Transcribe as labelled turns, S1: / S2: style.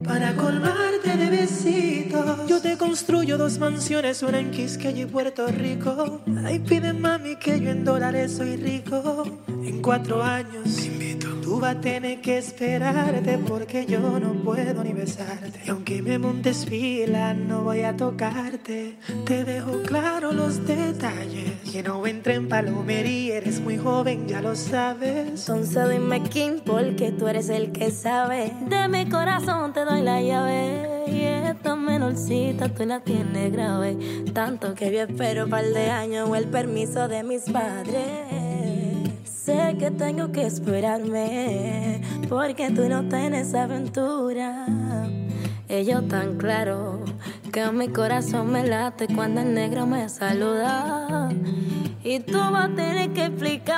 S1: para colmarte de besitos. Yo te construyo 2 mansiones, una en Quisqueya y Puerto Rico. Ay, pide mami que yo en dólares soy rico. En 4 años te invito. Tú vas a tener que esperarte porque yo no puedo ni besarte. Y aunque me montes fila, no voy a tocarte. Te dejo claro los detalles. Que no entre en palomería, eres muy joven, ya lo sabes.
S2: Entonces dime quién, porque tú eres el que sabe. De mi corazón te doy la llave. Y esta menorcita tú la tienes grave. Tanto que yo espero un par de años o el permiso de mis padres. Sé que tengo que esperarme, porque tú no tienes aventura. Ellos tan claro que mi corazón me late cuando el negro me saluda. Y tú vas a tener que explicar